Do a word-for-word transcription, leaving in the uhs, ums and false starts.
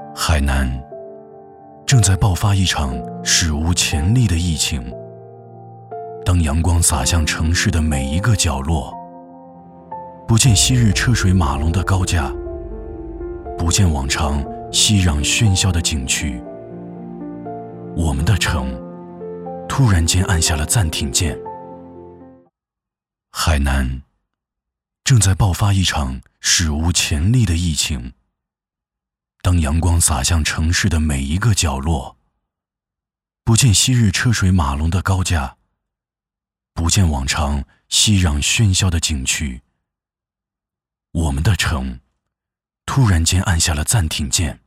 海南正在爆发一场史无前例的疫情。当阳光洒向城市的每一个角落，不见昔日车水马龙的高架，不见往常熙攘喧嚣的景区，我们的城突然间按下了暂停键。海南正在爆发一场史无前例的疫情。当阳光洒向城市的每一个角落，不见昔日车水马龙的高架，不见往常熙攘喧嚣的景区，我们的城突然间按下了暂停键。